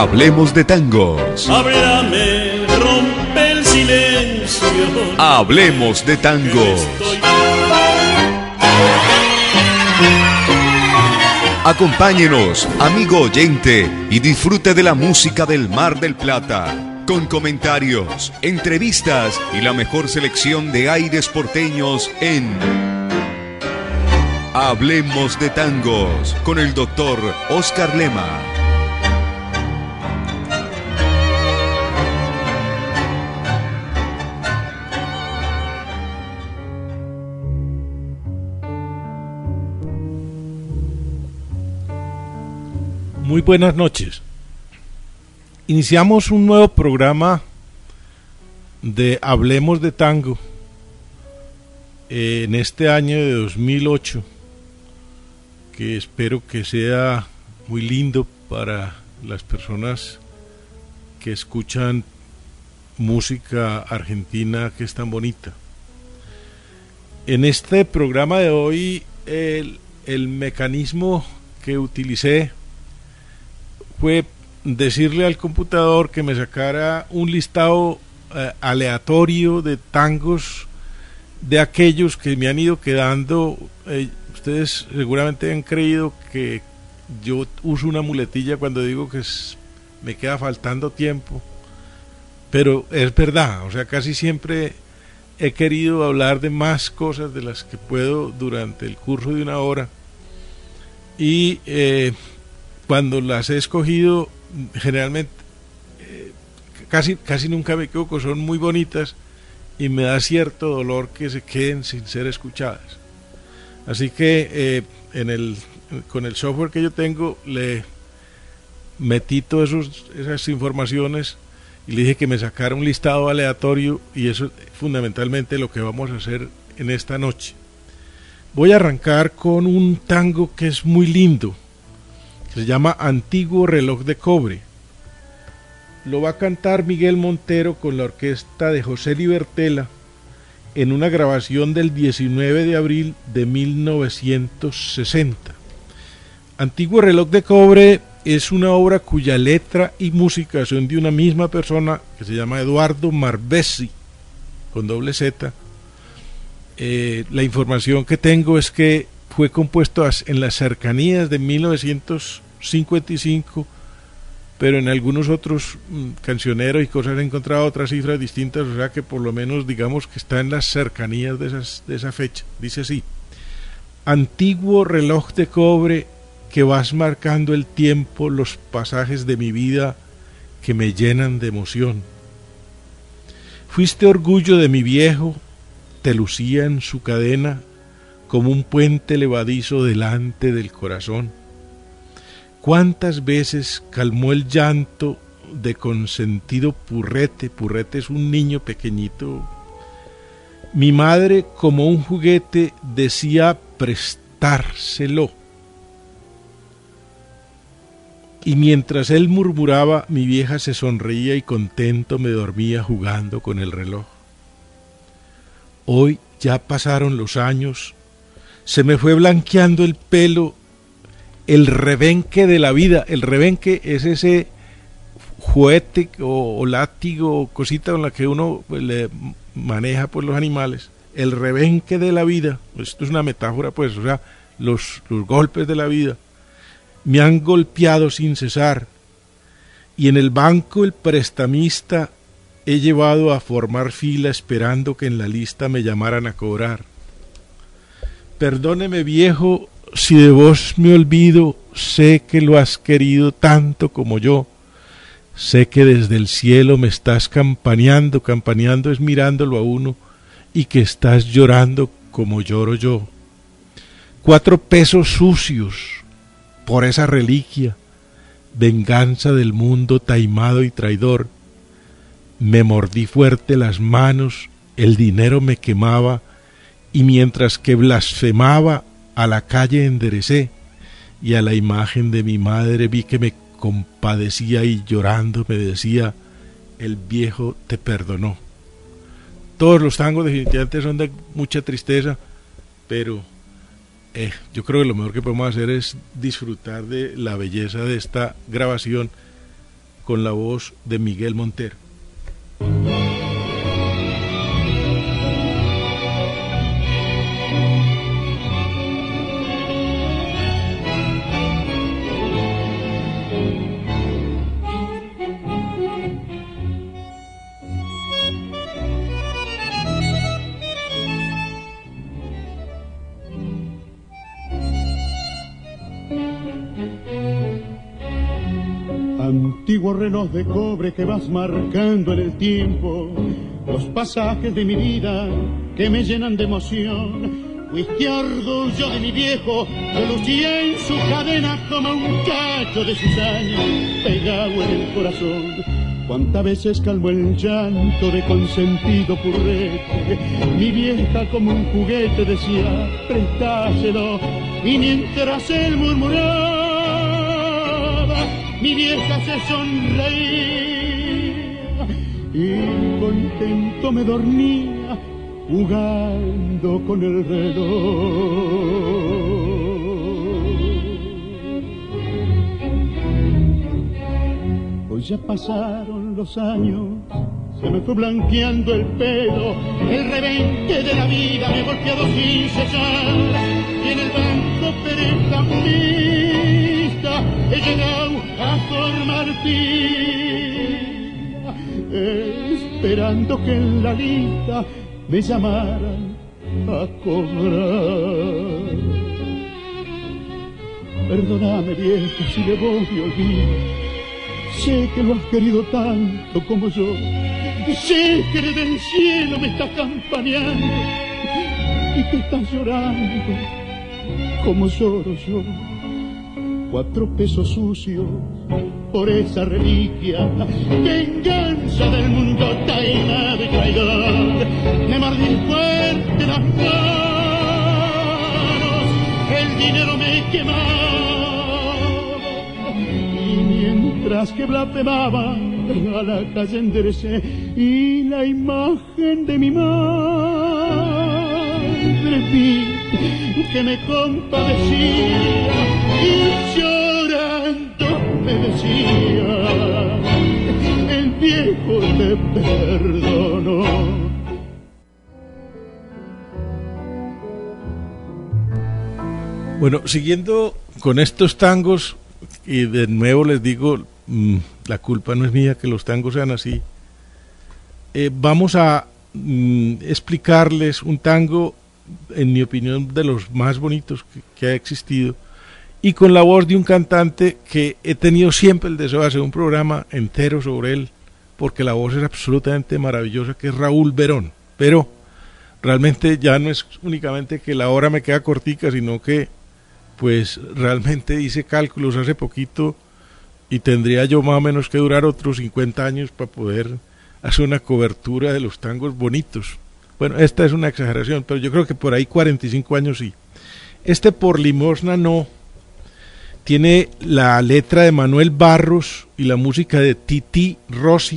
Hablemos de tangos. Háblame, rompe el silencio. Hablemos de tangos. Acompáñenos, amigo oyente, y disfrute de la música del Mar del Plata, con comentarios, entrevistas y la mejor selección de aires porteños en Hablemos de Tangos, con el doctor Oscar Lema. Muy buenas noches. Iniciamos un nuevo programa de Hablemos de Tango en este año de 2008, que espero que sea muy lindo para las personas que escuchan música argentina que es tan bonita. En este programa de hoy el mecanismo que utilicé fue decirle al computador que me sacara un listado aleatorio de tangos de aquellos que me han ido quedando. Ustedes seguramente han creído que yo uso una muletilla cuando digo que me queda faltando tiempo, pero es verdad. O sea, casi siempre he querido hablar de más cosas de las que puedo durante el curso de una hora, y cuando las he escogido, generalmente casi nunca me equivoco, son muy bonitas y me da cierto dolor que se queden sin ser escuchadas. Así que con el software que yo tengo le metí todas esas informaciones y le dije que me sacara un listado aleatorio, y eso es fundamentalmente lo que vamos a hacer en esta noche. Voy a arrancar con un tango que es muy lindo, que se llama Antiguo Reloj de Cobre. Lo va a cantar Miguel Montero con la orquesta de José Libertela en una grabación del 19 de abril de 1960. Antiguo Reloj de Cobre es una obra cuya letra y música son de una misma persona, que se llama Eduardo Marbesi, con doble Z. La información que tengo es que fue compuesto en las cercanías de 1955, pero en algunos otros cancioneros y cosas he encontrado otras cifras distintas, o sea que por lo menos digamos que está en las cercanías de esa fecha. Dice así: antiguo reloj de cobre que vas marcando el tiempo, los pasajes de mi vida que me llenan de emoción. Fuiste orgullo de mi viejo, te lucía en su cadena como un puente levadizo delante del corazón. ¿Cuántas veces calmó el llanto de consentido Purrete? Purrete es un niño pequeñito. Mi madre, como un juguete, decía prestárselo. Y mientras él murmuraba, mi vieja se sonreía y contento me dormía jugando con el reloj. Hoy ya pasaron los años, se me fue blanqueando el pelo, el rebenque de la vida. El rebenque es ese juguete o látigo o cosita con la que uno le maneja pues los animales. El rebenque de la vida, esto es una metáfora pues, o sea, los golpes de la vida me han golpeado sin cesar, y en el banco el prestamista he llevado a formar fila esperando que en la lista me llamaran a cobrar. Perdóneme viejo si de vos me olvido, sé que lo has querido tanto como yo, sé que desde el cielo me estás campaneando, campaneando es mirándolo a uno, y que estás llorando como lloro yo. 4 pesos sucios por esa reliquia, venganza del mundo taimado y traidor. Me mordí fuerte las manos, el dinero me quemaba, y mientras que blasfemaba a la calle enderecé, y a la imagen de mi madre vi que me compadecía y llorando me decía: el viejo te perdonó. Todos los tangos definitivamente son de mucha tristeza, pero yo creo que lo mejor que podemos hacer es disfrutar de la belleza de esta grabación, con la voz de Miguel Montero. Antiguo reloj de cobre que vas marcando en el tiempo los pasajes de mi vida que me llenan de emoción. Fuiste orgullo de mi viejo que lucía en su cadena como un cacho de cizaña pegado en el corazón. Cuántas veces calmó el llanto de consentido purrete. Mi vieja como un juguete decía, prestáselo. Y mientras él murmuraba, mi vieja se sonreía y contento me dormía jugando con el reloj. Hoy ya pasaron los años, se me fue blanqueando el pelo, el revente de la vida me ha golpeado sin cesar, y en el banco prestamista he llegado a formar fila, esperando que en la lista me llamaran a cobrar. Perdóname, viejo, si le voy a olvidar. Sé que lo has querido tanto como yo. Sé que desde el cielo me estás campaneando y que estás llorando como lloro yo. 4 pesos sucios por esa reliquia, venganza del mundo taimado y traidor. Me mordí fuerte las manos, el dinero me quemaba. Mientras que blasfemaba, a la calle enderecé y la imagen de mi madre vi que me compadecía y llorando me decía, el viejo te perdonó. Bueno, siguiendo con estos tangos, y de nuevo les digo, la culpa no es mía que los tangos sean así. Vamos a explicarles un tango, en mi opinión, de los más bonitos que ha existido, y con la voz de un cantante que he tenido siempre el deseo de hacer un programa entero sobre él, porque la voz es absolutamente maravillosa, que es Raúl Verón. Pero realmente ya no es únicamente que la hora me queda cortica, sino que pues realmente hice cálculos hace poquito y tendría yo más o menos que durar otros 50 años para poder hacer una cobertura de los tangos bonitos. Bueno, esta es una exageración, pero yo creo que por ahí 45 años sí. Este Por Limosna No tiene la letra de Manuel Barros y la música de Titi Rossi.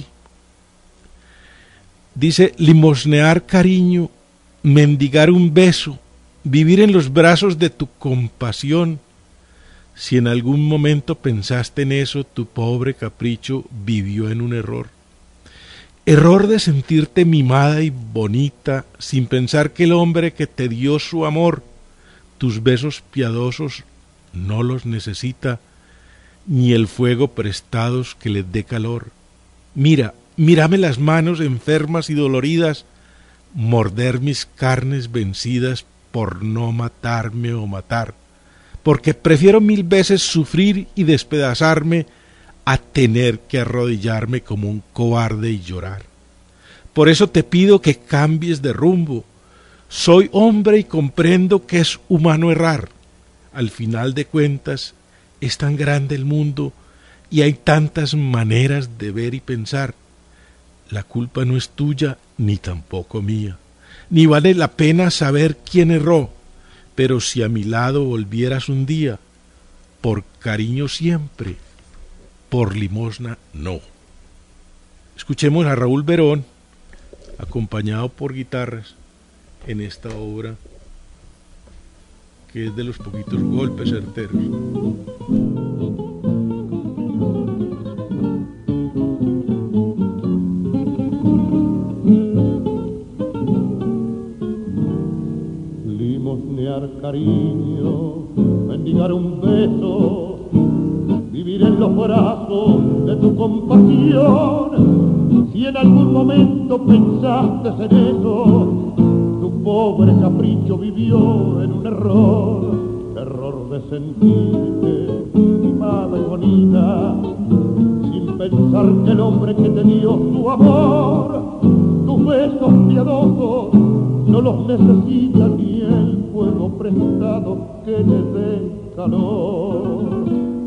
Dice: limosnear cariño, mendigar un beso, vivir en los brazos de tu compasión. Si en algún momento pensaste en eso, tu pobre capricho vivió en un error. Error de sentirte mimada y bonita, sin pensar que el hombre que te dio su amor, tus besos piadosos, no los necesita, ni el fuego prestados que les dé calor. Mírame las manos enfermas y doloridas, morder mis carnes vencidas por no matarme o matar, porque prefiero 1000 veces sufrir y despedazarme a tener que arrodillarme como un cobarde y llorar. Por eso te pido que cambies de rumbo. Soy hombre y comprendo que es humano errar. Al final de cuentas, es tan grande el mundo y hay tantas maneras de ver y pensar. La culpa no es tuya ni tampoco mía, ni vale la pena saber quién erró, pero si a mi lado volvieras un día, por cariño siempre, por limosna no. Escuchemos a Raúl Verón, acompañado por guitarras, en esta obra que es de los poquitos golpes certeros. cariño, mendigar un beso, vivir en los brazos de tu compasión. Si en algún momento pensaste en eso, tu pobre capricho vivió en un error de sentirte mimada y bonita, sin pensar que el hombre que te dio su amor, tus besos piadosos, no los necesita ni el fuego prestado que le dé calor.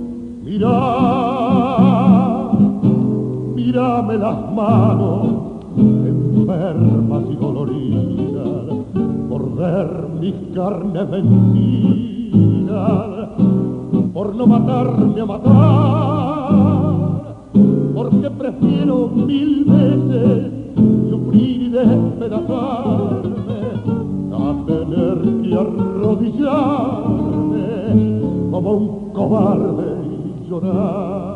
Mírame las manos enfermas y doloridas por ver mis carnes vencidas, por no matarme a matar, porque prefiero mil veces sufrir y despedazarme a tener que arrodillarme como un cobarde y llorar.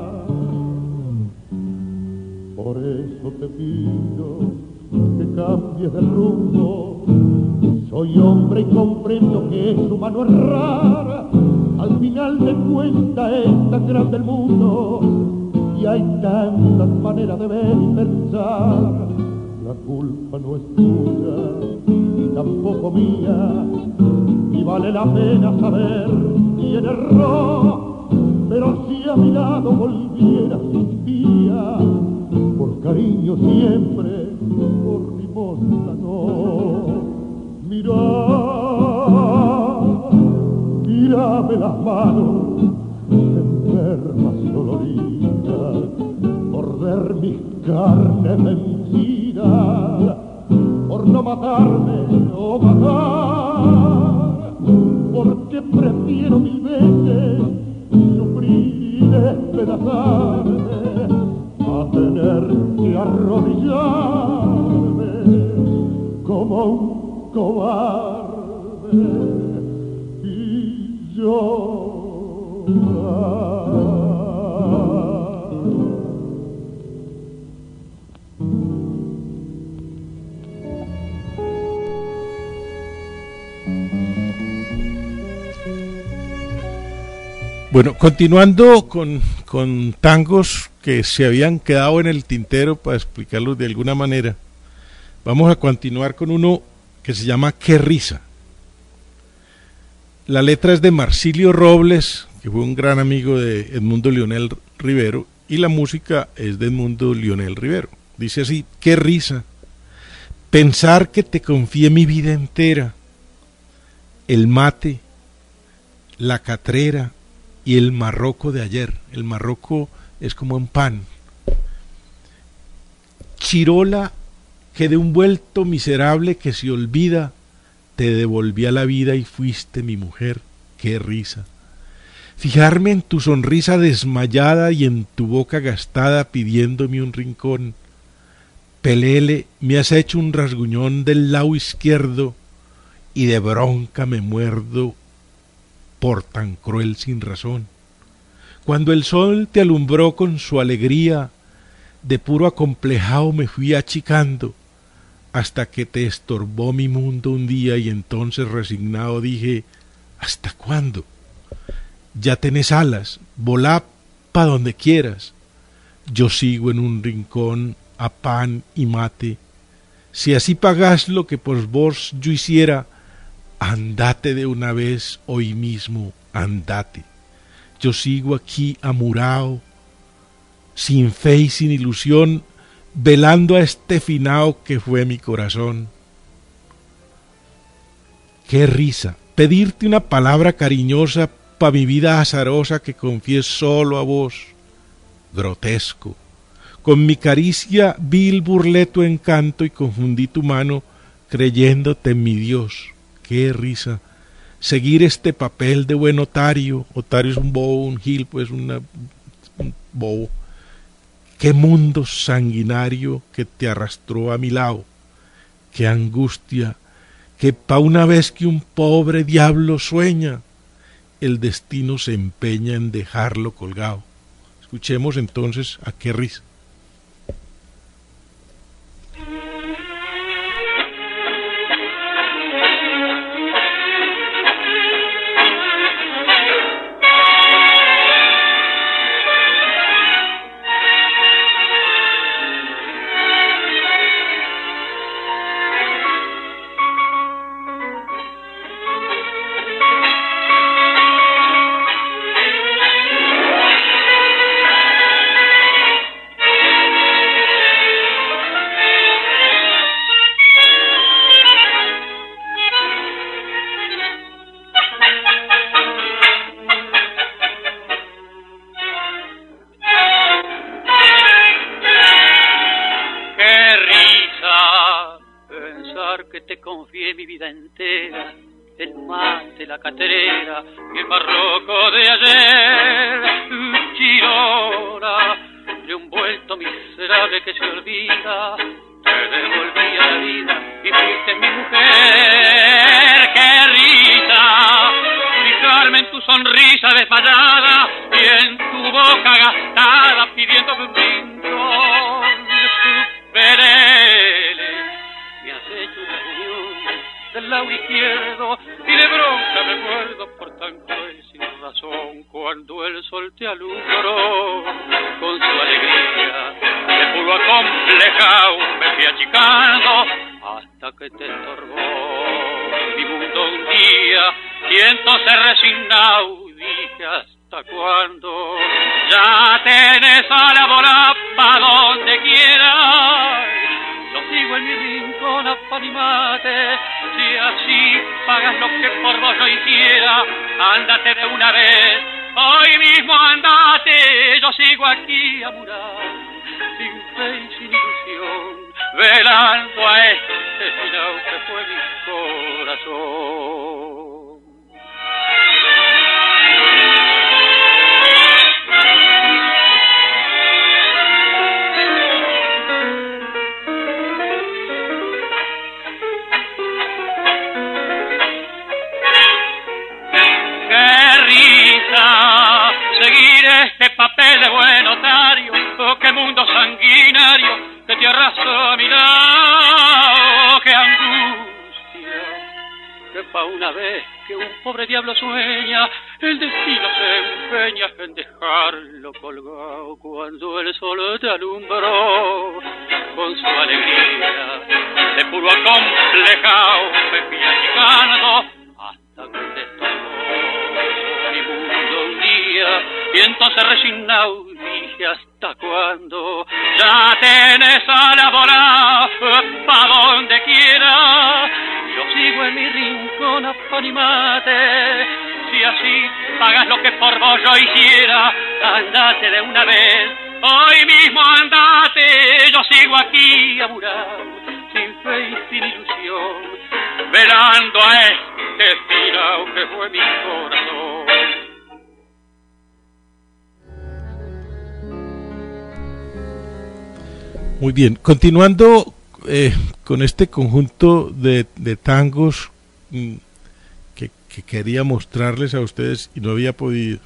Por eso te pido que cambies de rumbo. Soy hombre y comprendo que es humano errar. Al final de cuentas es tan grande el mundo y hay tantas maneras de ver y pensar. La culpa no es tuya ni tampoco mía, y vale la pena saber quién erró. Pero si a mi lado volvieras un día, por cariño siempre, por limosna no. Mírame las manos enfermas y doloridas por ver mis carnes vencidas, por no matarme o matar, porque prefiero mil veces sufrir y despedazarme a tener que arrodillarme como un cobarde y llorar. Bueno, continuando con tangos que se habían quedado en el tintero para explicarlos de alguna manera, vamos a continuar con uno que se llama Qué risa. La letra es de Marsilio Robles, que fue un gran amigo de Edmundo Lionel Rivero, y la música es de Edmundo Lionel Rivero. Dice así: qué risa pensar que te confié mi vida entera, el mate, la catrera y el marroco de ayer. El marroco es como un pan. Chirola, que de un vuelto miserable que se olvida, te devolví a la vida y fuiste mi mujer. Qué risa. Fijarme en tu sonrisa desmayada y en tu boca gastada pidiéndome un rincón. Pelele, me has hecho un rasguñón del lado izquierdo y de bronca me muerdo por tan cruel sin razón. Cuando el sol te alumbró con su alegría, de puro acomplejado me fui achicando, hasta que te estorbó mi mundo un día y entonces resignado dije: ¿hasta cuándo? Ya tenés alas, volá pa' donde quieras. Yo sigo en un rincón a pan y mate. Si así pagás lo que por vos yo hiciera, andate de una vez hoy mismo, andate. Yo sigo aquí amurao, sin fe y sin ilusión, velando a este finao que fue mi corazón. Qué risa pedirte una palabra cariñosa pa' mi vida azarosa que confíes solo a vos. Grotesco, con mi caricia vil burlé tu encanto y confundí tu mano creyéndote en mi Dios. Qué risa seguir este papel de buen otario. Otario es un bobo, un gil, pues un bobo. Qué mundo sanguinario que te arrastró a mi lado. Qué angustia que pa' una vez que un pobre diablo sueña, el destino se empeña en dejarlo colgado. Escuchemos entonces a Qué risa. te confié mi vida entera, el mate, la caterera y el barroco de ayer. Chirona, de un vuelto miserable que se olvida, te devolví a la vida y fuiste mi mujer. ¡Qué risa! Fijarme en tu sonrisa desmayada y en tu boca gastada pidiéndome un rincón. Superele, me has hecho una unión del lado izquierdo y de bronca me muerdo por tan cruel sin razón. Cuando el sol te alumbró con su alegría, de puro acomplejado me fui achicando hasta que te estorbó mi mundo un día. Y entonces resignado dije, ¿hasta cuándo? Ya tenés a la bola pa' donde quieras. Yo sigo en mi rincón a pan y mate. Si así pagas lo que por vos no hiciera, ándate de una vez, hoy mismo andate. Yo sigo aquí amurado, sin fe y sin ilusión, velando a este final que fue mi corazón. Seguir este papel de buen notario, oh, qué mundo sanguinario que te arrasó a mi lado, qué angustia, que pa' una vez que un pobre diablo sueña, el destino se empeña en dejarlo colgado. Cuando el sol te alumbró con su alegría, de puro acomplejado me fui achicando hasta que te estorbó mi mundo un día. Y entonces resignado dije, ¿hasta cuándo? Ya tenés a la bola pa' donde quiera. Yo sigo en mi rincón a pan y mate. Si así pagas lo que por vos yo hiciera, andate de una vez, hoy mismo andate. Yo sigo aquí amurado, sin fe y sin ilusión, velando a este tirao que fue mi corazón. Muy bien, continuando con este conjunto de tangos que quería mostrarles a ustedes y no había podido.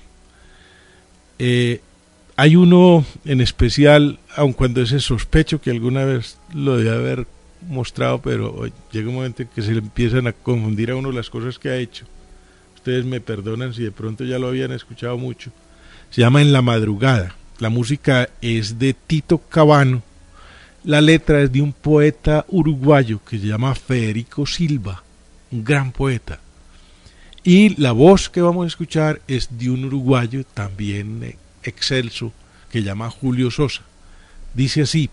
Hay uno en especial, aun cuando ese sospecho que alguna vez lo debe haber mostrado, pero llega un momento en que se le empiezan a confundir a uno las cosas que ha hecho. Ustedes me perdonan si de pronto ya lo habían escuchado mucho. Se llama En la madrugada. La música es de Tito Cabano. La letra es de un poeta uruguayo que se llama Federico Silva, un gran poeta. Y la voz que vamos a escuchar es de un uruguayo también excelso que se llama Julio Sosa. Dice así: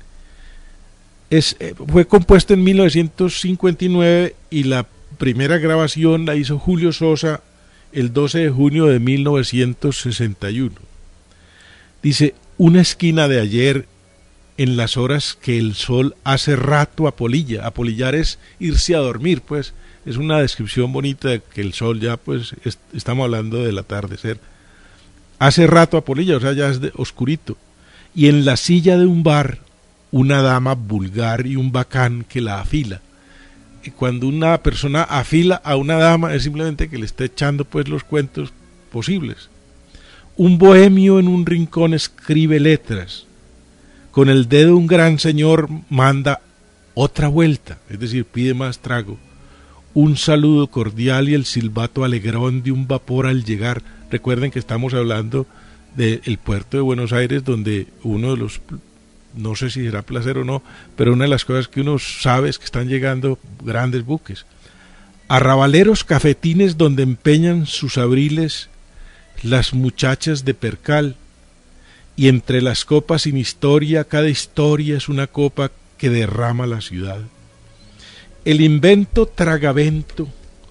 fue compuesto en 1959 y la primera grabación la hizo Julio Sosa el 12 de junio de 1961. Dice: una esquina de ayer, en las horas que el sol hace rato apolilla. Apolillar es irse a dormir, pues es una descripción bonita de que el sol ya, pues estamos hablando del atardecer. Hace rato apolilla, o sea, ya es oscurito. Y en la silla de un bar, una dama vulgar y un bacán que la afila. Y cuando una persona afila a una dama es simplemente que le está echando pues los cuentos posibles. Un bohemio en un rincón escribe letras. Con el dedo un gran señor manda otra vuelta, es decir, pide más trago. Un saludo cordial y el silbato alegrón de un vapor al llegar. Recuerden que estamos hablando del puerto de Buenos Aires, donde uno de los, no sé si será placer o no, pero una de las cosas que uno sabe es que están llegando grandes buques. Arrabaleros cafetines donde empeñan sus abriles las muchachas de percal. Y entre las copas sin historia, cada historia es una copa que derrama la ciudad. El invento tragavento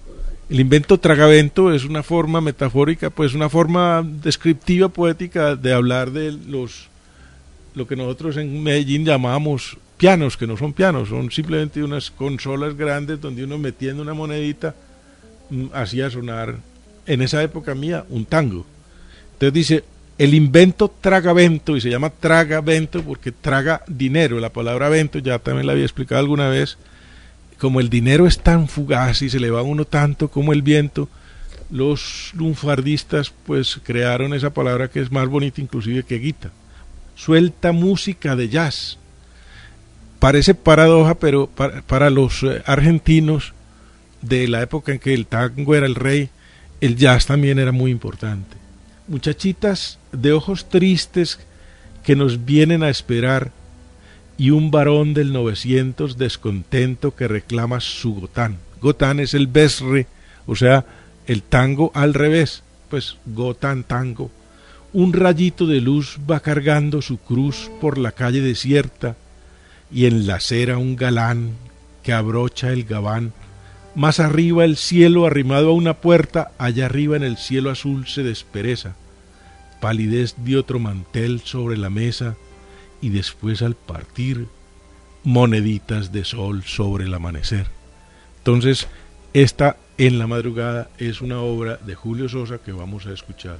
es una forma metafórica, pues una forma descriptiva, poética de hablar de lo que nosotros en Medellín llamamos pianos que no son pianos, son simplemente unas consolas grandes donde uno metiendo una monedita hacía sonar, en esa época mía, un tango. Entonces dice, el invento tragavento, y se llama tragavento porque traga dinero. La palabra vento ya también la había explicado alguna vez. Como el dinero es tan fugaz y se le va a uno tanto como el viento, los lunfardistas pues crearon esa palabra que es más bonita inclusive que guita. Suelta música de jazz. Parece paradoja, pero para los argentinos de la época en que el tango era el rey, el jazz también era muy importante. Muchachitas de ojos tristes que nos vienen a esperar, y un varón del 900 descontento que reclama su gotán. Gotán es el besre, o sea, el tango al revés, pues gotán tango. Un rayito de luz va cargando su cruz por la calle desierta, y en la acera un galán que abrocha el gabán. Más arriba el cielo arrimado a una puerta, allá arriba en el cielo azul se despereza. Palidez de otro mantel sobre la mesa, y después al partir, moneditas de sol sobre el amanecer. Entonces, esta En la madrugada es una obra de Julio Sosa que vamos a escuchar.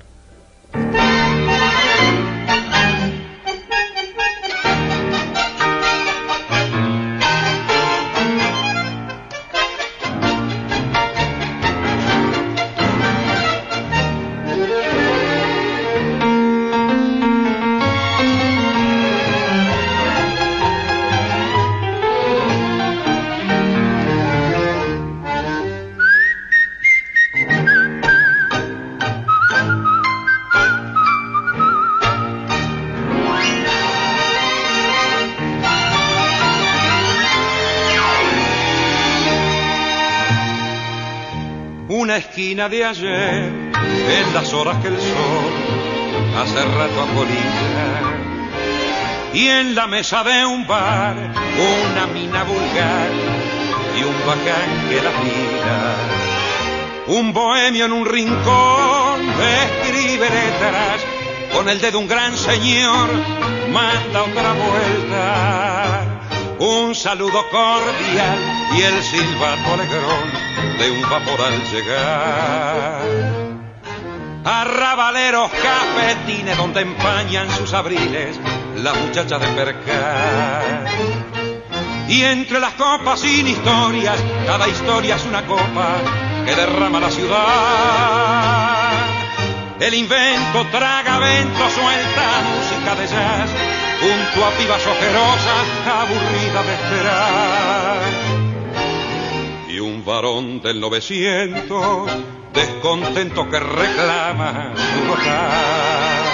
Una esquina de ayer, en las horas que el sol hace rato apolilla, y en la mesa de un bar, una mina vulgar y un bacán que la mira. Un bohemio en un rincón escribe letras, con el dedo un gran señor manda otra vuelta. Un saludo cordial y el silbato alegrón de un vapor al llegar. Arrabaleros, cafetines donde empañan sus abriles las muchachas de percar. Y entre las copas sin historias, cada historia es una copa que derrama la ciudad. El invento tragavento suelta música de jazz junto a pibas ojerosas aburridas de esperar. Y un varón del 900 descontento que reclama su gotán.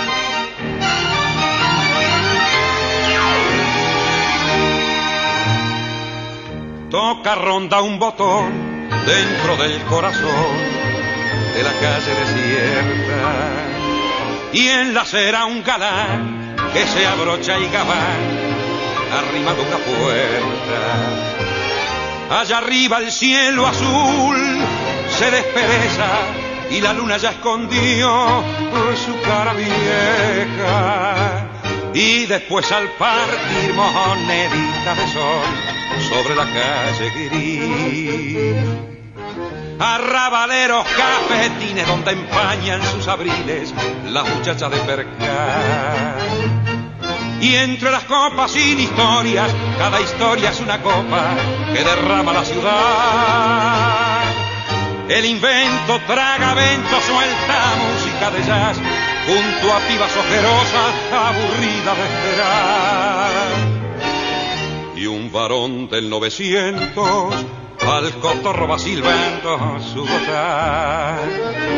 Toca ronda un botón dentro del corazón de la calle desierta, y en la acera un galán que se abrocha y gabán arrimado una puerta. Allá arriba el cielo azul se despereza y la luna ya escondió su cara vieja. Y después al partir monedita de sol sobre la calle gris. Arrabaleros, cafetines donde empañan sus abriles las muchachas de percar. Y entre las copas sin historias, cada historia es una copa que derrama la ciudad. El invento tragavento suelta música de jazz junto a pibas ojerosas aburridas de esperar. Y un varón del 900 al cotorro va silbando su gotán.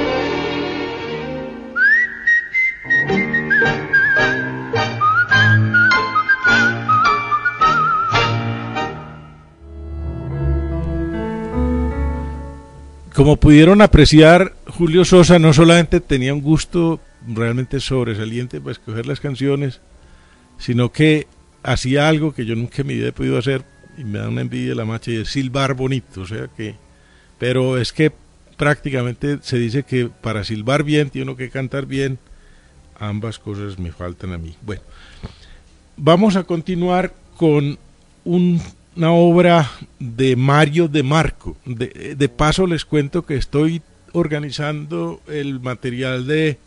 Como pudieron apreciar, Julio Sosa no solamente tenía un gusto realmente sobresaliente para escoger las canciones, sino que hacía algo que yo nunca en mi vida he podido hacer, y me da una envidia la macha, y es silbar bonito, o sea que, pero es que prácticamente se dice que para silbar bien tiene uno que cantar bien. Ambas cosas me faltan a mí. Bueno, vamos a continuar con una obra de Mario de Marco. De paso les cuento que estoy organizando el material de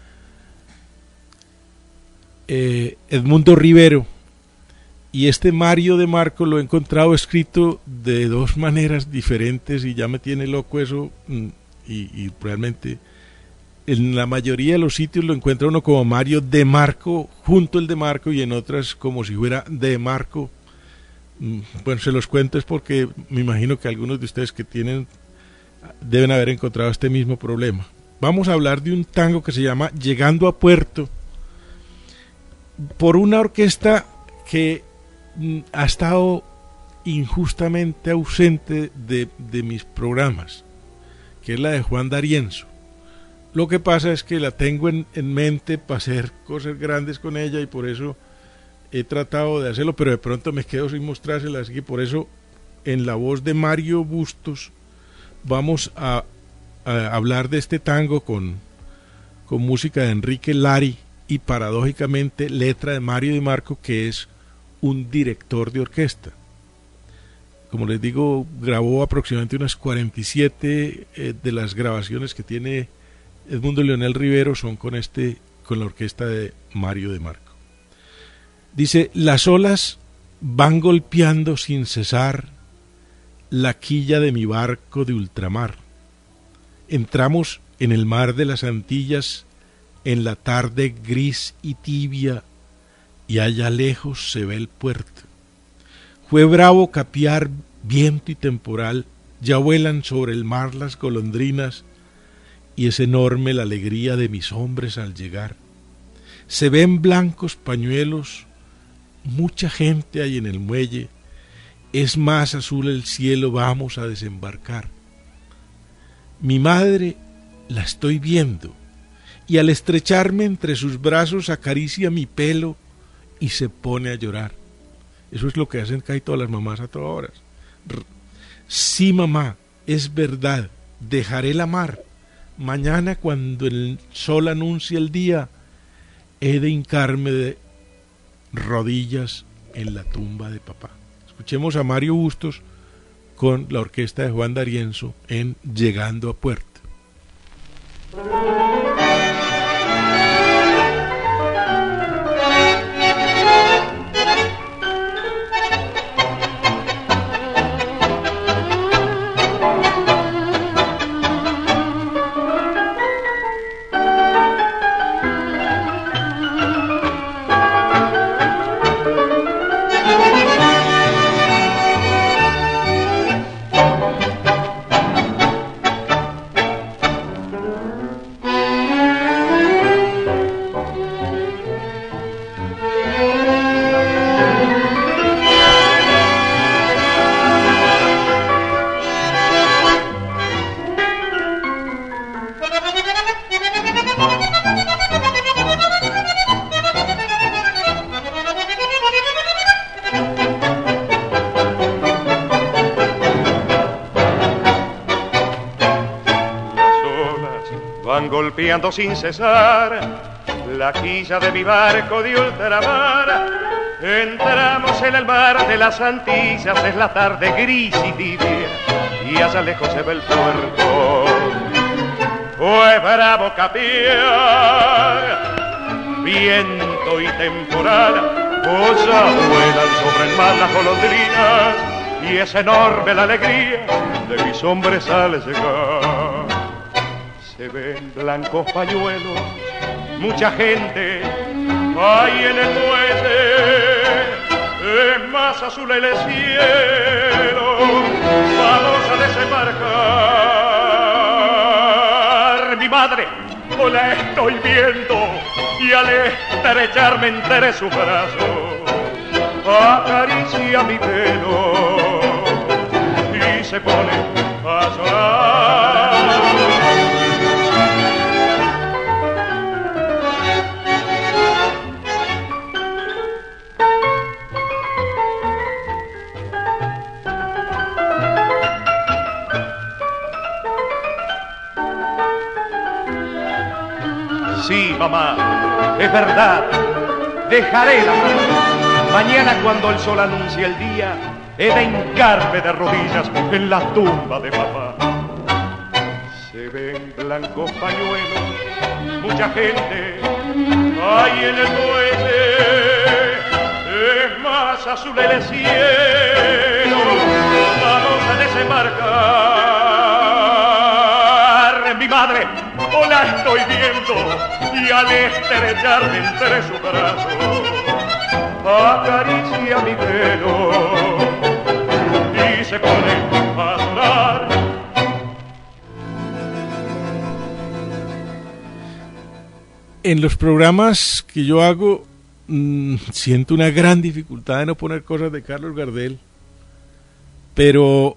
Edmundo Rivero, y este Mario de Marco lo he encontrado escrito de dos maneras diferentes y ya me tiene loco eso, y realmente en la mayoría de los sitios lo encuentra uno como Mario de Marco, junto el de Marco, y en otras como si fuera de Marco. Bueno, se los cuento es porque me imagino que algunos de ustedes que tienen deben haber encontrado este mismo problema. Vamos a hablar de un tango que se llama Llegando a Puerto, por una orquesta que ha estado injustamente ausente de mis programas, que es la de Juan D'Arienzo. Lo que pasa es que la tengo en mente para hacer cosas grandes con ella, y por eso he tratado de hacerlo, pero de pronto me quedo sin mostrársela, así que por eso en la voz de Mario Bustos vamos a hablar de este tango con música de Enrique Lari y paradójicamente letra de Mario de Marco, que es un director de orquesta. Como les digo, grabó aproximadamente unas 47 de las grabaciones que tiene Edmundo Leonel Rivero son con la orquesta de Mario de Marco. Dice: las olas van golpeando sin cesar la quilla de mi barco de ultramar. Entramos en el mar de las Antillas en la tarde gris y tibia, y allá lejos se ve el puerto. Fue bravo capear viento y temporal, ya vuelan sobre el mar las golondrinas, y es enorme la alegría de mis hombres al llegar. Se ven blancos pañuelos, mucha gente hay en el muelle, es más azul el cielo, vamos a desembarcar. Mi madre la estoy viendo, y al estrecharme entre sus brazos acaricia mi pelo y se pone a llorar. Eso es lo que hacen casi todas las mamás a todas horas. Sí, mamá, es verdad, dejaré la mar. Mañana, cuando el sol anuncie el día, he de hincarme de rodillas en la tumba de papá. Escuchemos a Mario Bustos con la orquesta de Juan D'Arienzo en Llegando a Puerto. Golpeando sin cesar la quilla de mi barco de ultramar. Entramos en el mar de las Antillas, es la tarde gris y tibia, y allá lejos se ve el puerto. Fue bravo capear viento y temporal, ya vuelan sobre el mar las golondrinas, y es enorme la alegría de mis hombres al llegar. Se ven blancos pañuelos, mucha gente hay en el muelle, es más azul el cielo, vamos a desembarcar. Mi madre, no la estoy viendo, y al estrecharme entre sus brazos, acaricia mi pelo y se pone a llorar. Sí, mamá, es verdad, dejaré la mar. Mañana cuando el sol anuncie el día, he de hincarme de rodillas en la tumba de papá. Se ven blancos pañuelos, mucha gente hay en el muelle, es más azul el cielo, vamos a desembarcar. Mi madre, oh, la estoy viendo, y al estrecharme entre sus brazos, acaricia mi pelo y se pone a llorar. En los programas que yo hago, siento una gran dificultad de no poner cosas de Carlos Gardel, pero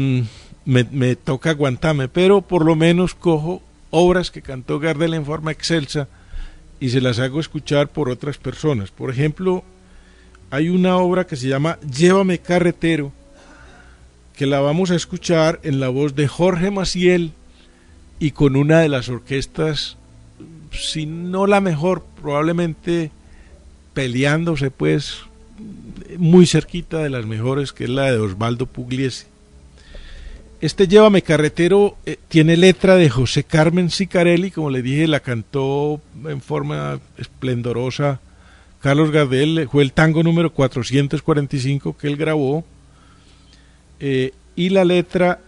me toca aguantarme, pero por lo menos cojo obras que cantó Gardel en forma excelsa y se las hago escuchar por otras personas. Por ejemplo, hay una obra que se llama Llévame carretero, que la vamos a escuchar en la voz de Jorge Maciel y con una de las orquestas, si no la mejor, probablemente peleándose pues muy cerquita de las mejores, que es la de Osvaldo Pugliese. Este Llévame carretero tiene letra de José Carmen Sicarelli, como le dije, la cantó en forma esplendorosa Carlos Gardel, fue el tango número 445 que él grabó, y la letra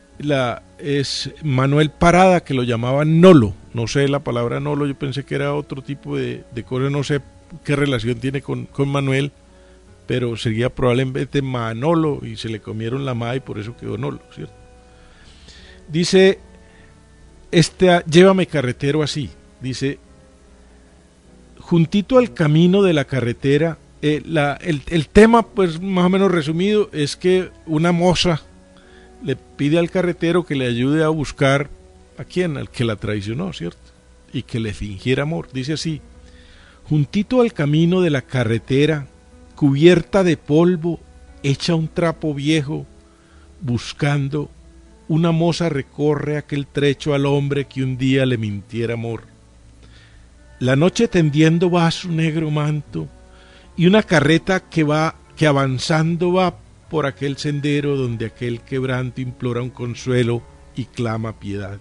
es Manuel Parada, que lo llamaban Nolo. No sé la palabra Nolo, yo pensé que era otro tipo de cosa, no sé qué relación tiene con Manuel, pero sería probablemente Manolo y se le comieron la ma y por eso quedó Nolo, ¿cierto? Dice, Llévame carretero así, dice: juntito al camino de la carretera, el tema pues más o menos resumido es que una moza le pide al carretero que le ayude a buscar a quién, al que la traicionó, ¿cierto? Y que le fingiera amor. Dice así: juntito al camino de la carretera, cubierta de polvo, hecha un trapo viejo, buscando, una moza recorre aquel trecho al hombre que un día le mintiera amor. La noche tendiendo va su negro manto, y una carreta que avanzando va por aquel sendero donde aquel quebranto implora un consuelo y clama piedad.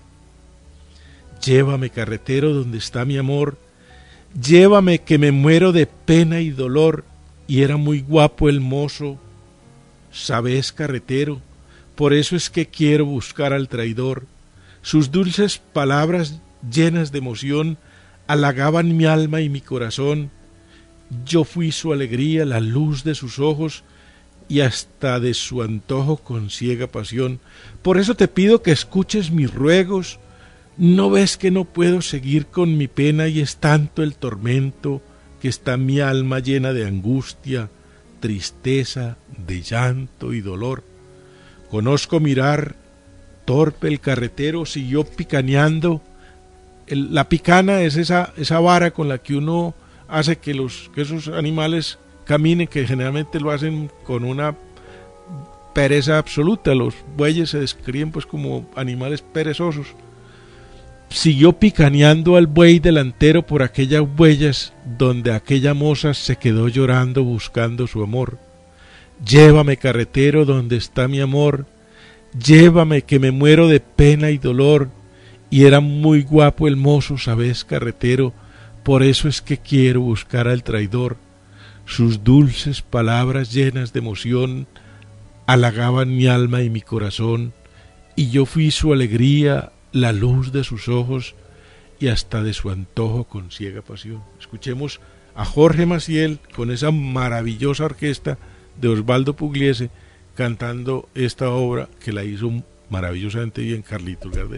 Llévame carretero donde está mi amor, llévame que me muero de pena y dolor, y era muy guapo el mozo, sabes carretero, por eso es que quiero buscar al traidor. Sus dulces palabras llenas de emoción halagaban mi alma y mi corazón. Yo fui su alegría, la luz de sus ojos, y hasta de su antojo con ciega pasión. Por eso te pido que escuches mis ruegos. ¿No ves que no puedo seguir con mi pena y es tanto el tormento que está mi alma llena de angustia, tristeza, de llanto y dolor? Conozco mirar torpe el carretero, siguió picaneando. La picana es esa vara con la que uno hace que esos animales caminen, que generalmente lo hacen con una pereza absoluta. Los bueyes se describen pues como animales perezosos. Siguió picaneando al buey delantero por aquellas huellas donde aquella moza se quedó llorando buscando su amor. Llévame carretero donde está mi amor, llévame que me muero de pena y dolor, y era muy guapo el mozo, sabes carretero, por eso es que quiero buscar al traidor. Sus dulces palabras llenas de emoción halagaban mi alma y mi corazón, y yo fui su alegría, la luz de sus ojos, y hasta de su antojo con ciega pasión. Escuchemos a Jorge Maciel con esa maravillosa orquesta de Osvaldo Pugliese cantando esta obra que la hizo maravillosamente bien Carlitos Gardel.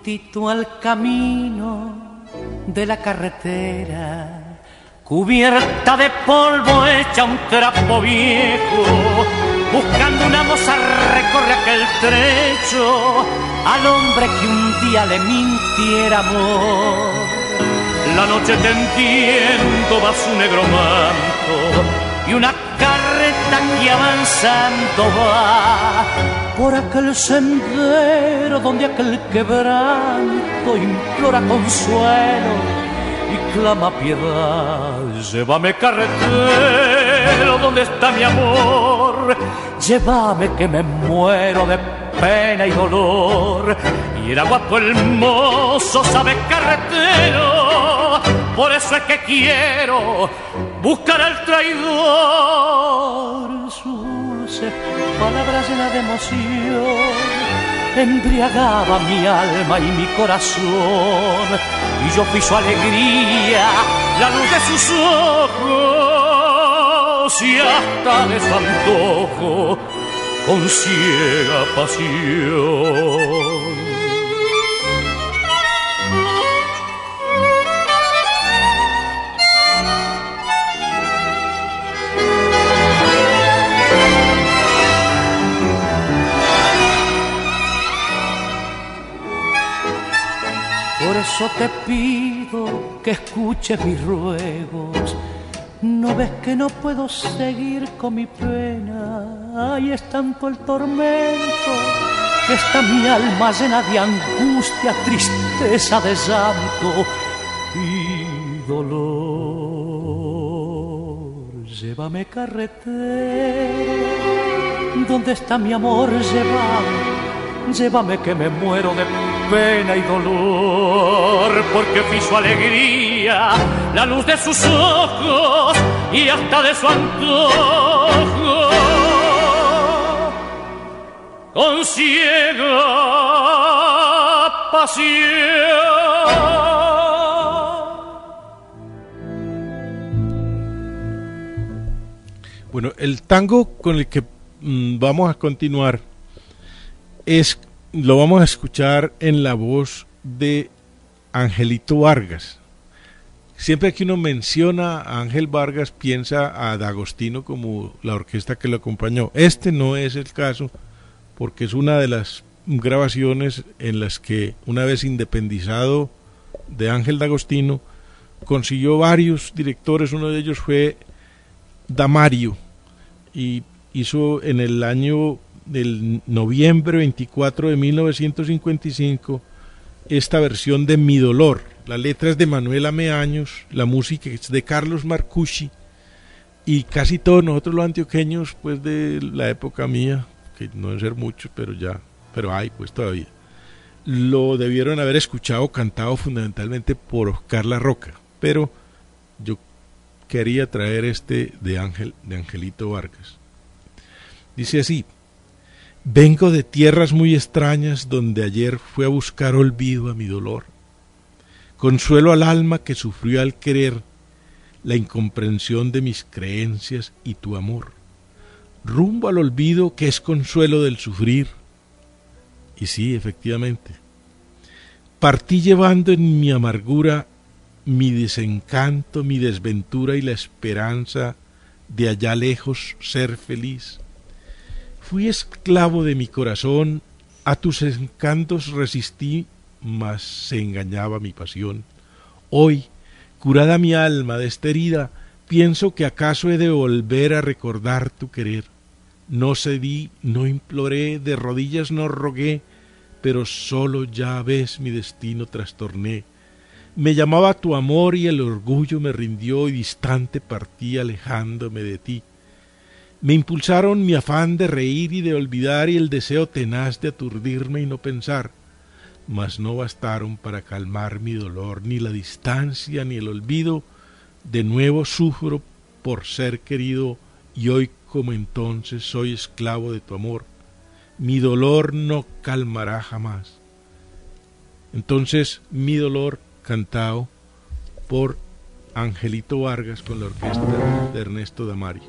Juntito al camino de la carretera, cubierta de polvo, hecha un trapo viejo, buscando una moza recorre aquel trecho al hombre que un día le mintiera amor. La noche tendiendo va su negro manto y una carreta que avanzando va por aquel sendero donde aquel quebranto implora consuelo y clama piedad. Llévame, carretero, ¿dónde está mi amor? Llévame que me muero de pena y dolor. Y era guapo el mozo, sabe, carretero, por eso es que quiero buscar al traidor. Sus palabras llenas de emoción embriagaba mi alma y mi corazón, y yo fui su alegría, la luz de sus ojos y hasta de su antojo con ciega pasión. Por eso te pido que escuches mis ruegos. ¿No ves que no puedo seguir con mi pena? Ay, es tanto el tormento que está mi alma llena de angustia, tristeza, de llanto y dolor. Llévame, carretero, ¿dónde está mi amor? Llévame que me muero de pena y dolor, porque fui su alegría, la luz de sus ojos y hasta de su antojo con ciega pasión. Bueno, el tango con el que vamos a continuar lo vamos a escuchar en la voz de Angelito Vargas. Siempre que uno menciona a Ángel Vargas piensa a D'Agostino como la orquesta que lo acompañó. Este no es el caso, porque es una de las grabaciones en las que, una vez independizado de Ángel D'Agostino, consiguió varios directores. Uno de ellos fue Damario, y hizo en el año del noviembre 24 de 1955 esta versión de Mi Dolor. La letra es de Manuel Ameaños, la música es de Carlos Marcucci, y casi todos nosotros los antioqueños, pues de la época mía, que no deben ser muchos, pero hay pues todavía, lo debieron haber escuchado cantado fundamentalmente por Oscar La Roca, pero yo quería traer este de Angelito Vargas. Dice así: vengo de tierras muy extrañas donde ayer fui a buscar olvido a mi dolor, consuelo al alma que sufrió al querer la incomprensión de mis creencias y tu amor, rumbo al olvido que es consuelo del sufrir. Y sí, efectivamente, partí llevando en mi amargura mi desencanto, mi desventura y la esperanza de allá lejos ser feliz. Fui esclavo de mi corazón, a tus encantos resistí, mas se engañaba mi pasión. Hoy, curada mi alma de esta herida, pienso que acaso he de volver a recordar tu querer. No cedí, no imploré, de rodillas no rogué, pero solo ya ves mi destino trastorné. Me llamaba tu amor y el orgullo me rindió y distante partí alejándome de ti. Me impulsaron mi afán de reír y de olvidar y el deseo tenaz de aturdirme y no pensar, mas no bastaron para calmar mi dolor, ni la distancia ni el olvido. De nuevo sufro por ser querido y hoy como entonces soy esclavo de tu amor. Mi dolor no calmará jamás. Entonces, Mi Dolor, cantado por Angelito Vargas con la orquesta de Ernesto Damario.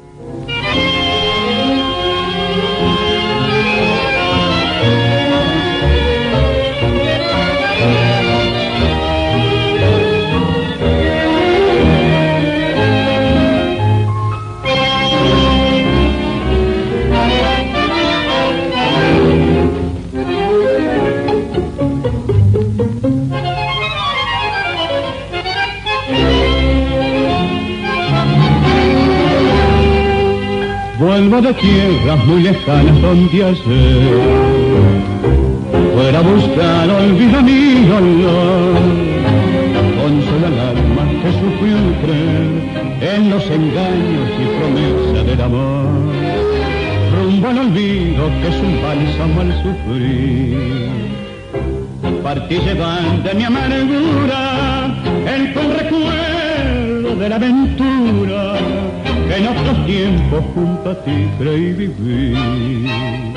vuelvo de tierras muy lejanas donde ayer fuera a buscar olvido mi dolor. Consuela el alma que sufrió el creer en los engaños y promesas del amor. Rumbo al olvido que es un bálsamo al sufrir. Partí llevando mi amargura el buen recuerdo de la aventura que en otros tiempos junto a ti creí vivir.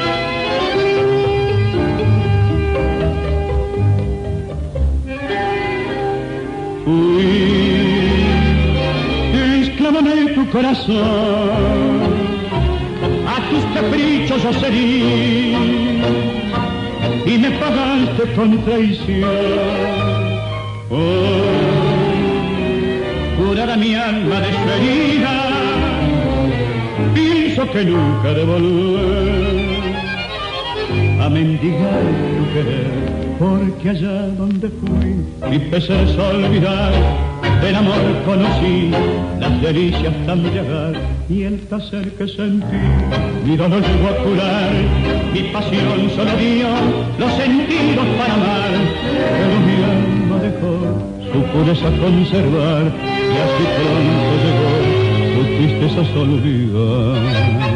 Fui esclavo de tu corazón, a tus caprichos yo cedí y me pagaste con traición. Curada mi alma de su herida, pienso que nunca debo volver a mendigar tu querer, porque allá donde fui mi pesar es olvidar, del amor conocí las delicias tan llegar, y el placer que sentí mi dolor llegó a curar, mi pasión solo dio los sentidos para amar, pero mi alma dejó su pureza conservar, y así pronto llegó su tristeza olvidar.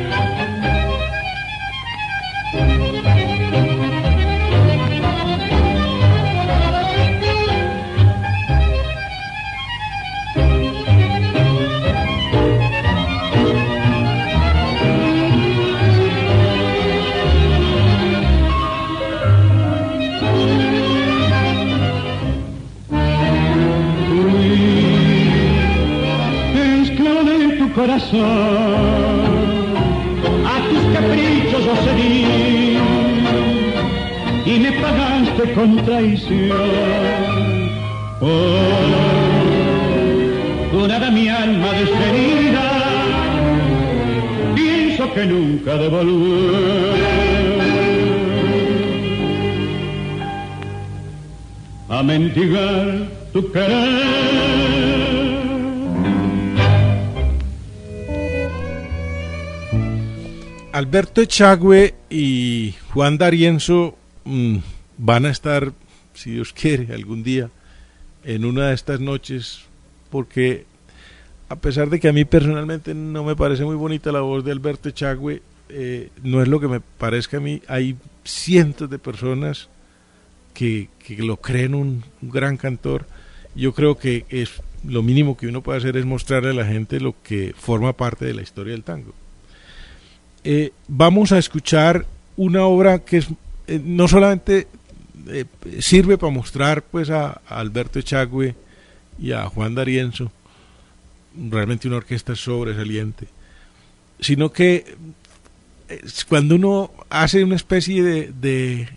Corazón, a tus caprichos yo cedí y me pagaste con traición. Curada mi alma desherida, pienso que nunca debo volver a mendigar tu querer. Alberto Echagüe y Juan D'Arienzo van a estar, si Dios quiere, algún día en una de estas noches, porque a pesar de que a mí personalmente no me parece muy bonita la voz de Alberto Echagüe, no es lo que me parezca a mí. Hay cientos de personas que lo creen un gran cantor. Yo creo que es lo mínimo que uno puede hacer es mostrarle a la gente lo que forma parte de la historia del tango. Vamos a escuchar una obra que es, no solamente sirve para mostrar pues a Alberto Echagüe y a Juan D'Arienzo, realmente una orquesta sobresaliente, sino que cuando uno hace una especie de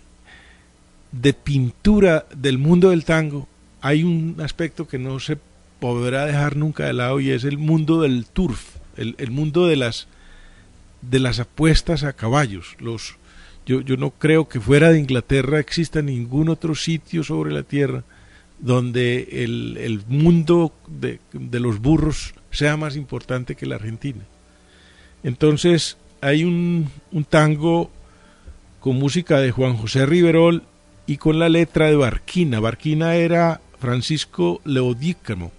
pintura del mundo del tango, hay un aspecto que no se podrá dejar nunca de lado, y es el mundo del turf, el mundo de las apuestas a caballos. Yo no creo que fuera de Inglaterra exista ningún otro sitio sobre la tierra donde el mundo de los burros sea más importante que la Argentina. Entonces hay un tango con música de Juan José Riverol y con la letra de Barquina. Barquina era Francisco Leodícamo.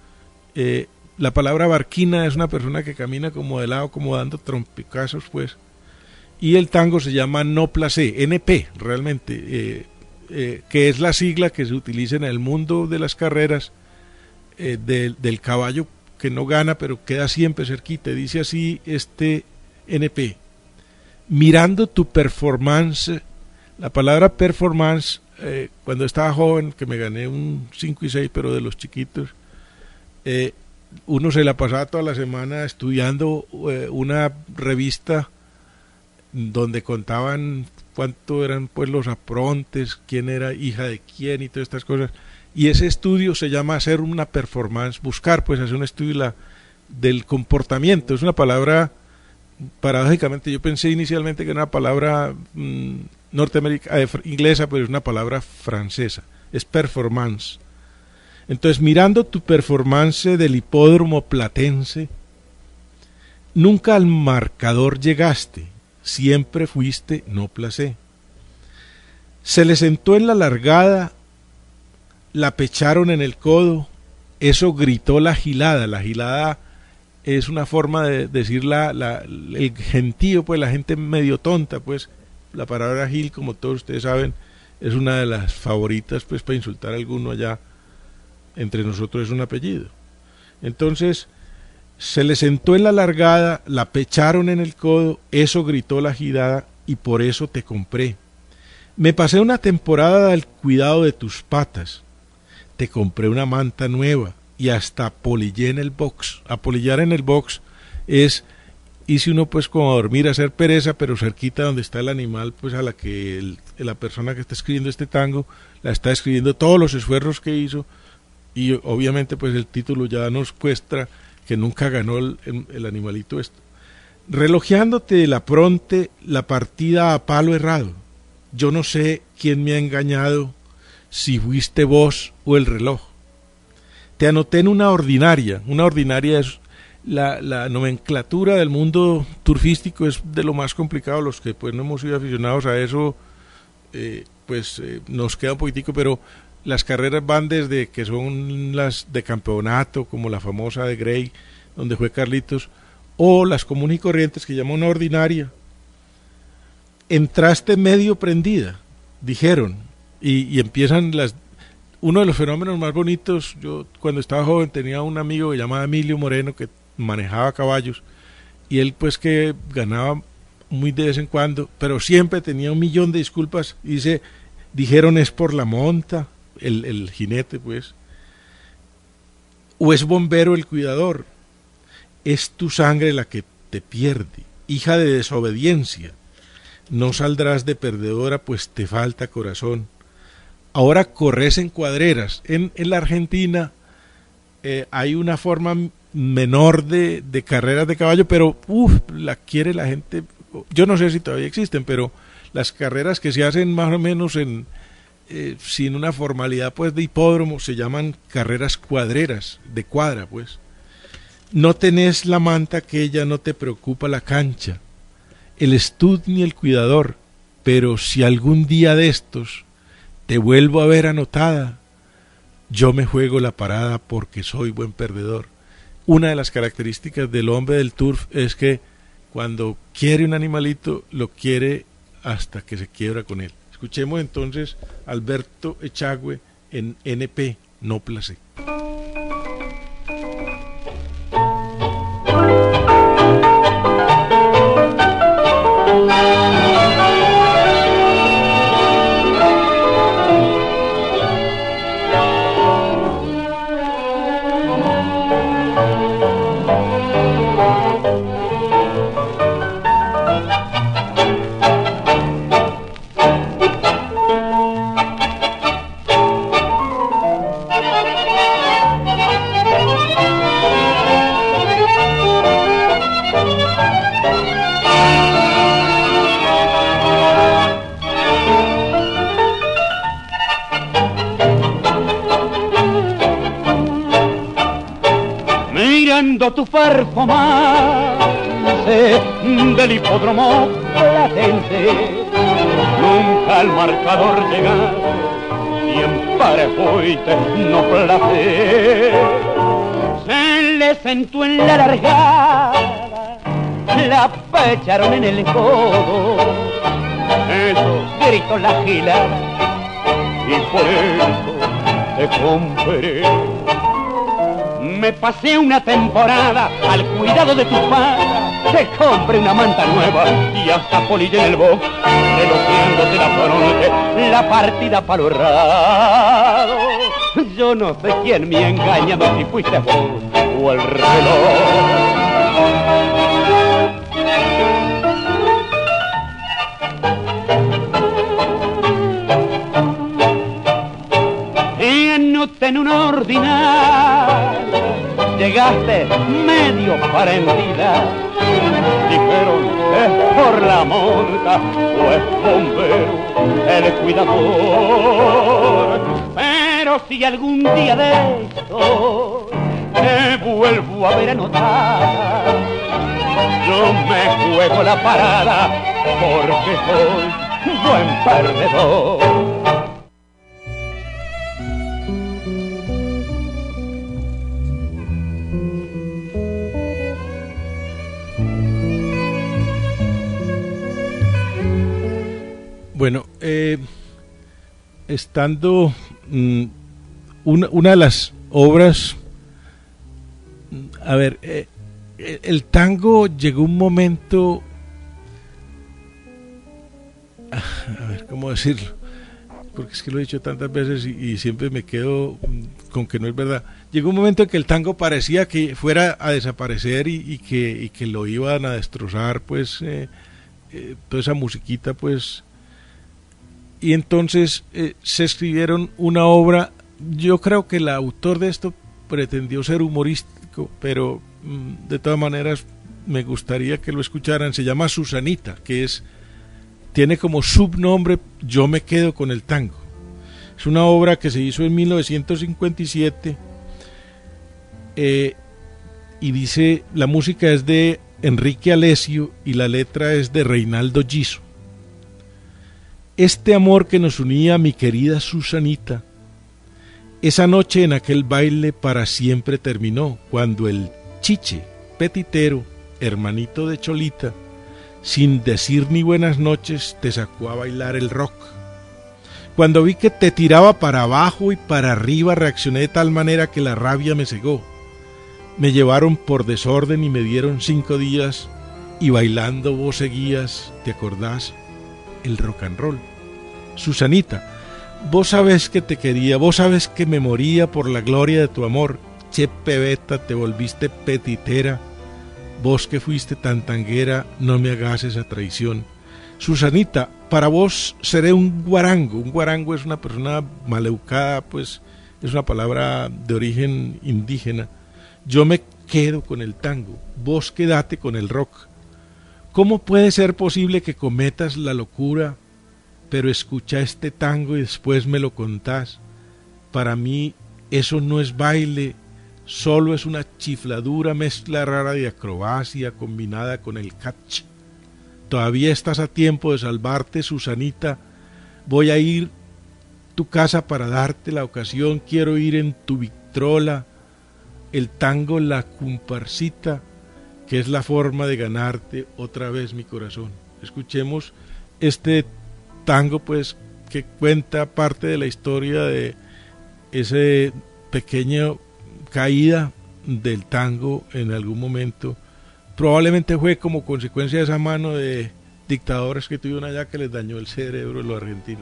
La palabra barquina es una persona que camina como de lado, como dando trompicazos, pues. Y el tango se llama No Placé, NP, realmente, que es la sigla que se utiliza en el mundo de las carreras del caballo que no gana, pero queda siempre cerquita. Dice así este NP: mirando tu performance. La palabra performance, cuando estaba joven, que me gané un 5 y 6, pero de los chiquitos, uno se la pasaba toda la semana estudiando una revista donde contaban cuánto eran pues los aprontes, quién era hija de quién y todas estas cosas, y ese estudio se llama hacer una performance, buscar pues hacer un estudio del comportamiento. Es una palabra, paradójicamente yo pensé inicialmente que era una palabra inglesa, pero es una palabra francesa, es performance. Entonces, mirando tu performance del hipódromo platense, Nunca al marcador llegaste, siempre fuiste no placé. Se le sentó en la largada, la pecharon en el codo, eso gritó la gilada. La gilada es una forma de decir el gentío, pues la gente medio tonta, pues la palabra gil, como todos ustedes saben, es una de las favoritas, pues para insultar a alguno allá, entre nosotros es un apellido. Entonces, se le sentó en la largada, la pecharon en el codo, eso gritó la gilada y por eso te compré. Me pasé una temporada al cuidado de tus patas, te compré una manta nueva y hasta apolillé en el box. Apolillar en el box es, hice uno pues como a dormir, a hacer pereza, pero cerquita donde está el animal, pues a la que la persona que está escribiendo este tango, la está escribiendo todos los esfuerzos que hizo, y obviamente pues el título ya nos muestra que nunca ganó el animalito esto. Relojeándote de la pronte la partida a palo errado, yo no sé quién me ha engañado, si fuiste vos o el reloj. Te anoté en una ordinaria es la nomenclatura del mundo turfístico, es de lo más complicado. Los que pues no hemos sido aficionados a eso, nos queda un poquitico, pero las carreras van desde que son las de campeonato, como la famosa de Grey, donde fue Carlitos, o las comunes y corrientes que llama una ordinaria. Entraste medio prendida, dijeron, y empiezan uno de los fenómenos más bonitos. Yo cuando estaba joven tenía un amigo que llamaba Emilio Moreno, que manejaba caballos, y él pues que ganaba muy de vez en cuando, pero siempre tenía 1.000.000 de disculpas, y dijeron es por la monta, el jinete pues, o es bombero el cuidador, es tu sangre la que te pierde, hija de desobediencia, no saldrás de perdedora pues te falta corazón. Ahora corres en cuadreras. En la Argentina hay una forma menor de carreras de caballo, pero la quiere la gente. Yo no sé si todavía existen, pero las carreras que se hacen más o menos sin una formalidad pues de hipódromo se llaman carreras cuadreras, de cuadra pues. No tenés la manta aquella, no te preocupa la cancha, el estud ni el cuidador, pero si algún día de estos te vuelvo a ver anotada, yo me juego la parada porque soy buen perdedor. Una de las características del hombre del turf es que cuando quiere un animalito, lo quiere hasta que se quiebra con él. Escuchemos entonces a Alberto Echagüe en NP, no placé. Tu perfumance del hipódromo platense, nunca al marcador llegar, siempre fuiste no placer. Se le sentó en la largada, la pecharon en el codo, eso gritó la gilada y por eso te compré. Me pasé una temporada al cuidado de tus patas, te compré una manta nueva y hasta polillé en el box, elogiándote la fronte, la partida para lo errado. Yo no sé quién me ha engañado, si fuiste vos o el reloj. En una ordinaria llegaste medio prendida, dijeron es por la monta o es bombero el cuidador. Pero si algún día de estos te vuelvo a ver anotada, yo me juego la parada porque soy buen perdedor. Bueno, estando una de las obras, a ver, el tango llegó un momento, a ver, ¿cómo decirlo? Porque es que lo he dicho tantas veces y siempre me quedo con que no es verdad. Llegó un momento en que el tango parecía que fuera a desaparecer y que lo iban a destrozar, pues, toda esa musiquita, pues. Y entonces se escribieron una obra. Yo creo que el autor de esto pretendió ser humorístico, pero de todas maneras me gustaría que lo escucharan. Se llama Susanita, tiene como subnombre Yo me quedo con el tango. Es una obra que se hizo en 1957 y dice, la música es de Enrique Alessio y la letra es de Reinaldo Giso. Este amor que nos unía, mi querida Susanita, esa noche en aquel baile para siempre terminó, cuando el chiche, petitero, hermanito de Cholita, sin decir ni buenas noches, te sacó a bailar el rock. Cuando vi que te tiraba para abajo y para arriba, reaccioné de tal manera que la rabia me cegó. Me llevaron por desorden y me dieron 5 días, y bailando vos seguías, ¿te acordás? El rock and roll. Susanita, vos sabés que te quería, vos sabés que me moría por la gloria de tu amor. Che pebeta, te volviste petitera, vos que fuiste tan tanguera, no me hagas esa traición. Susanita, para vos seré un guarango. Un guarango es una persona maleducada, pues es una palabra de origen indígena. Yo me quedo con el tango, vos quedate con el rock. ¿Cómo puede ser posible que cometas la locura, pero escucha este tango y después me lo contás? Para mí eso no es baile, solo es una chifladura, mezcla rara de acrobacia combinada con el catch. Todavía estás a tiempo de salvarte, Susanita. Voy a ir a tu casa para darte la ocasión, quiero ir en tu victrola, el tango, la comparsita, que es la forma de ganarte otra vez mi corazón. Escuchemos este tango, pues, que cuenta parte de la historia de ese pequeño caída del tango en algún momento. Probablemente fue como consecuencia de esa mano de dictadores que tuvieron allá que les dañó el cerebro a los argentinos.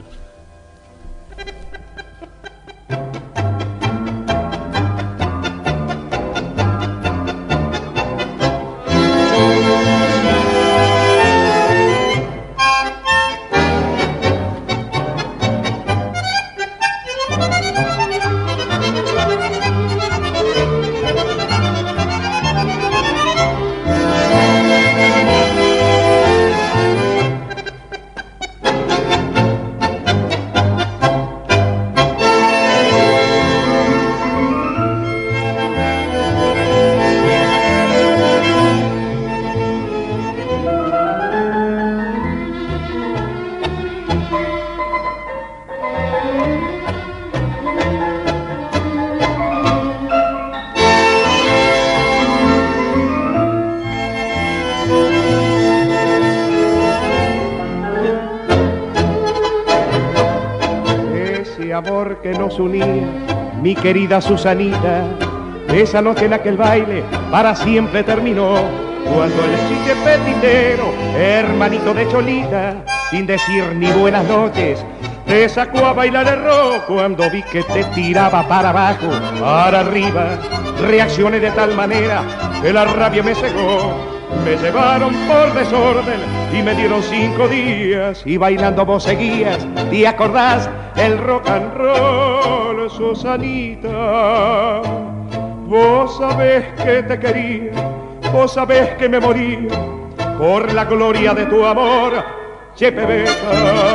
Amor que nos unía, mi querida Susanita, esa noche en aquel baile para siempre terminó, cuando el chiche petitero, hermanito de Cholita, sin decir ni buenas noches, te sacó a bailar el rock. Cuando vi que te tiraba para abajo, para arriba, reaccioné de tal manera que la rabia me cegó. Me llevaron por desorden y me dieron 5 días, y bailando vos seguías, ¿te acordás? El rock and roll, Susanita. Vos sabés que te quería, vos sabés que me moría por la gloria de tu amor, che pebeta.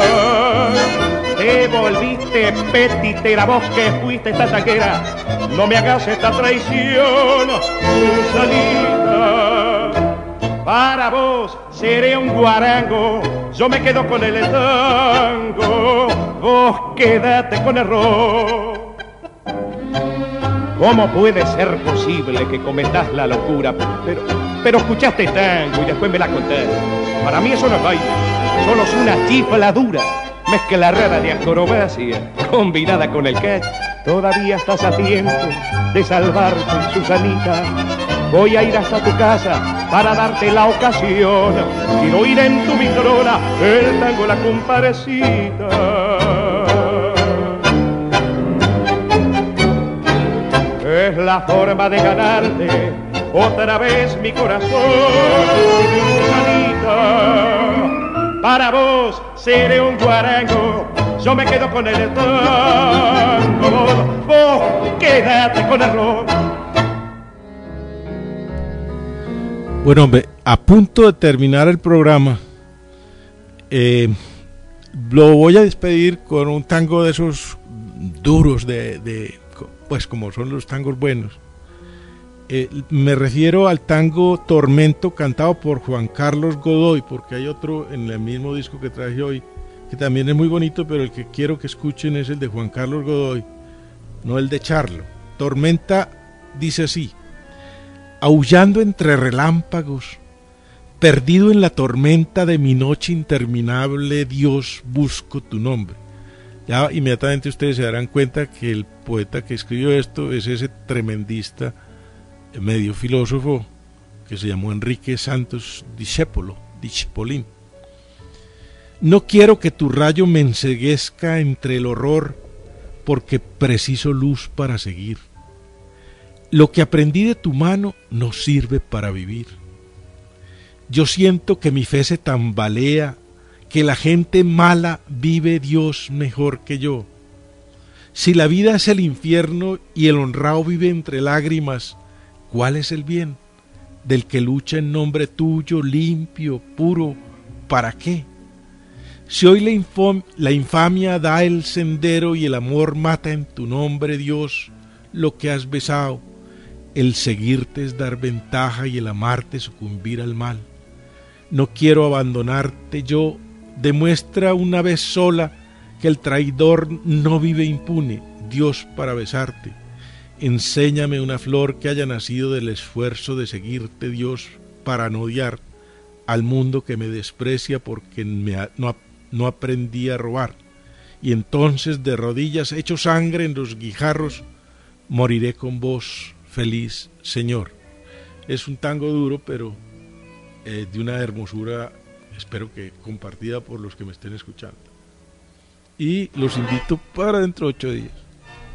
Te volviste petitera, vos que fuiste esta taquera, no me hagas esta traición, Susanita. Para Para vos seré un guarango, yo me quedo con el tango, vos quédate con el rock. ¿Cómo puede ser posible que cometas la locura? Pero escuchaste tango y después me la contás. Para mí eso no es baile, solo es una chifladura, mezcla rara de acrobacia combinada con el catch. Todavía estás a tiempo de salvarte, Susanita. Voy a ir hasta tu casa para darte la ocasión. Quiero oír en tu vitrona el tango La Comparecita. Es la forma de ganarte otra vez mi corazón, Susanita. Para vos seré un guarango, yo me quedo con el tango, vos quédate con el rock. Bueno, hombre, a punto de terminar el programa, lo voy a despedir con un tango de esos duros, pues como son los tangos buenos. Me refiero al tango Tormento, cantado por Juan Carlos Godoy, porque hay otro en el mismo disco que traje hoy, que también es muy bonito, pero el que quiero que escuchen es el de Juan Carlos Godoy, no el de Charlo. Tormenta dice así: aullando entre relámpagos, perdido en la tormenta de mi noche interminable, Dios, busco tu nombre. Ya inmediatamente ustedes se darán cuenta que el poeta que escribió esto es ese tremendista medio filósofo que se llamó Enrique Santos Discépolín. No quiero que tu rayo me enceguezca entre el horror, porque preciso luz para seguir. Lo que aprendí de tu mano no sirve para vivir. Yo siento que mi fe se tambalea, que la gente mala vive Dios mejor que yo. Si la vida es el infierno y el honrado vive entre lágrimas, ¿cuál es el bien? Del que lucha en nombre tuyo, limpio, puro, ¿para qué? Si hoy la infamia da el sendero y el amor mata en tu nombre, Dios, lo que has besado, el seguirte es dar ventaja y el amarte sucumbir al mal. No quiero abandonarte yo, demuestra una vez sola que el traidor no vive impune, Dios, para besarte. Enséñame una flor que haya nacido del esfuerzo de seguirte, Dios, para no odiar al mundo que me desprecia porque no aprendí a robar. Y entonces de rodillas, hecho sangre en los guijarros, moriré con vos, feliz Señor. Es un tango duro, pero de una hermosura, espero que compartida por los que me estén escuchando. Y los invito para dentro de 8 días.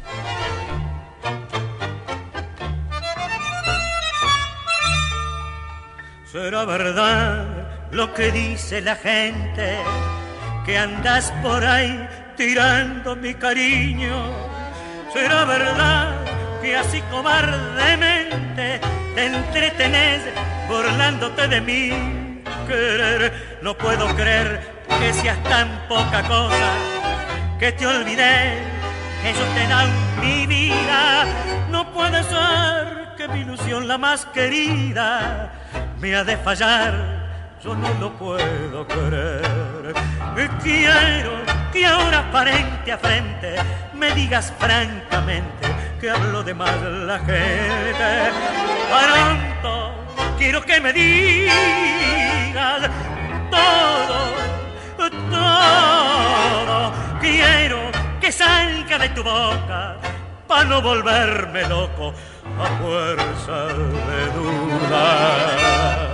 ¿Será verdad lo que dice la gente, que andas por ahí tirando mi cariño? ¿Será verdad que así cobardemente te entretenés burlándote de mi querer? No puedo creer que seas tan poca cosa, que te olvidé, que yo te da mi vida. No puede ser que mi ilusión la más querida me ha de fallar, yo no lo puedo creer. Quiero que ahora frente a frente me digas francamente que hablo de más la gente. Pronto quiero que me digas todo, todo. Quiero que salga de tu boca para no volverme loco a fuerza de dudar.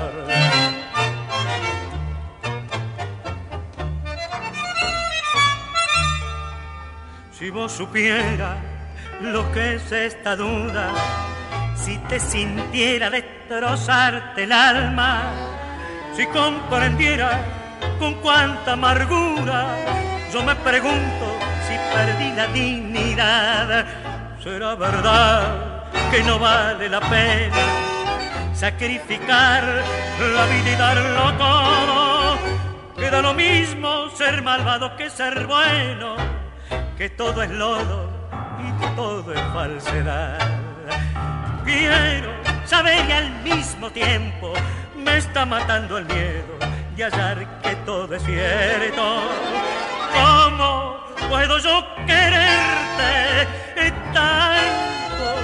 Si vos supieras lo que es esta duda, si te sintiera destrozarte el alma, si comprendiera con cuánta amargura yo me pregunto si perdí la dignidad. ¿Será verdad que no vale la pena sacrificar la vida y darlo todo? Que da lo mismo ser malvado que ser bueno, que todo es lodo y todo es falsedad. Quiero saber y al mismo tiempo me está matando el miedo de hallar que todo es cierto. ¿Cómo puedo yo quererte tanto,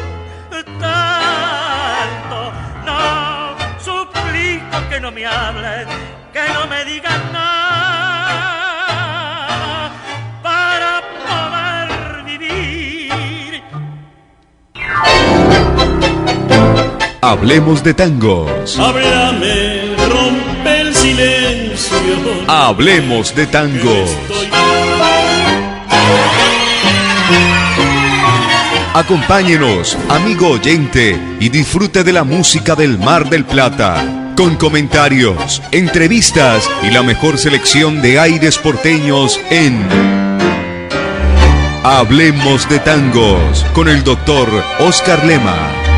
tanto? No, suplico que no me hables, que no me digas nada para poder vivir. Hablemos de tangos. Háblame, rompe el silencio. Hablemos de tangos. Acompáñenos, amigo oyente, y disfrute de la música del Mar del Plata, con comentarios, entrevistas y la mejor selección de aires porteños en Hablemos de Tangos, con el doctor Oscar Lema.